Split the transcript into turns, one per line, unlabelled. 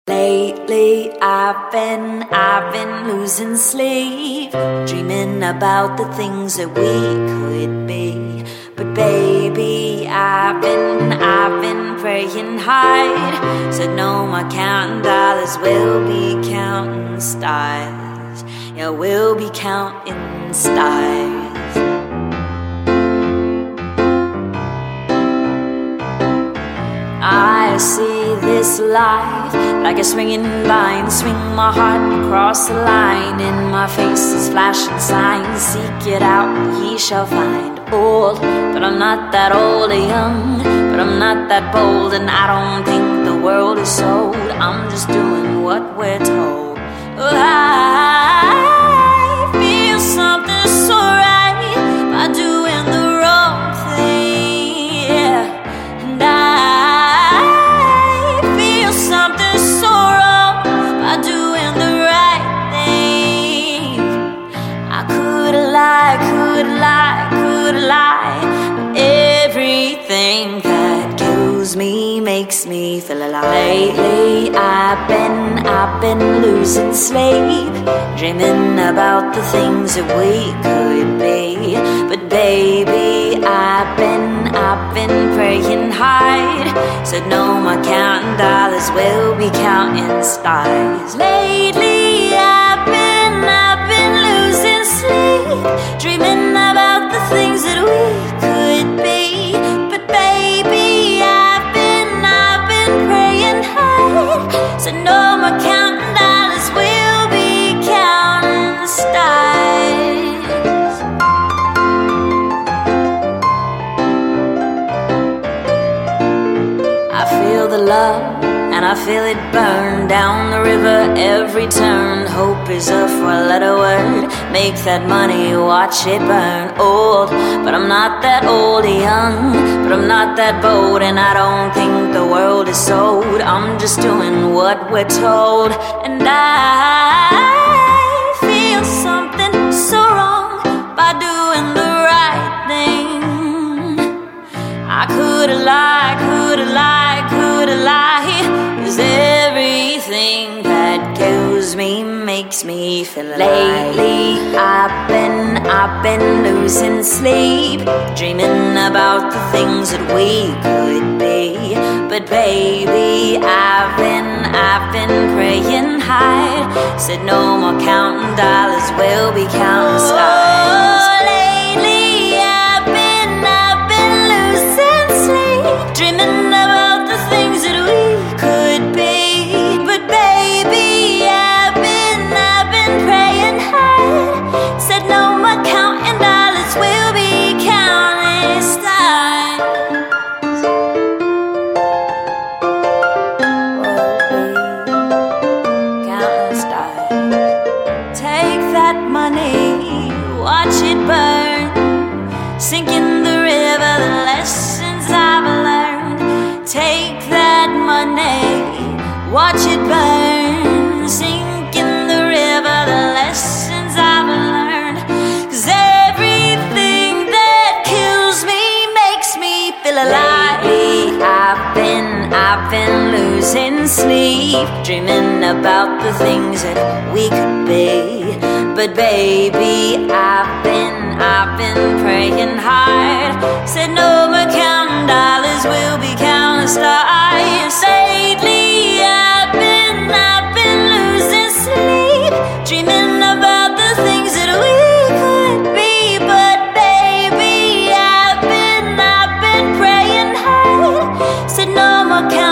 Lately I've been losing sleep, dreaming about the things that we could be. But baby, I've been praying hard. Said no more counting dollars, we'll be counting stars. Yeah, we'll be counting stars. I see this life like a swinging vine. Swing my heart across the line. In my face is flashing signs. Seek it out, ye shall find. Old, but I'm not that old. Young, but I'm not that bold. And I don't think the world is sold. I'm just doing what we're told. Oh, I feel something so right by doing the wrong thing, yeah. And I feel something so wrong by doing the right thing. I could lie, but everything that kills me makes me feel alive. Lately I've been losing sleep, dreaming about the things that we could be. But baby, I've been praying hard. Said no more counting dollars, we'll be counting stars. Lately I've been losing sleep, dreaming about the things that we could be. But baby, I've been praying hard. Said no more counting dollars, we'll be counting stars. I feel the love, and I feel it burn down the river every turn. Hope is a four-letter word. Make that money, watch it burn. Old, but I'm not that old. Young, but I'm not that bold. And I don't think the world is sold. I'm just doing what we're told. And I feel something so wrong by doing the right thing. I could lie, 'cause everything that kills me makes me feel alive. Lately I've been losing sleep, dreaming about the things that we could be. But baby, I've been praying hard. Said no more counting dollars, we'll be counting stars. Oh, lately I've been losing sleep, dreaming about the things that we could be. But baby, I've been praying hard. Said no more counting dollars, we'll be counting stars. Counting stars. Take that money, watch it burn. Sink in the river, the lessons I've learned. Take that money, watch it burn. Sink in the river, the lessons I've learned. 'Cause everything that kills me makes me feel alive. Lately I've been losing sleep, dreaming about the things that we could be. But baby, I've been praying hard. Said no more counting dollars, we'll be counting stars. Lately I've been losing sleep, dreaming about the things that we could be. But baby, I've been praying hard. Said no more counting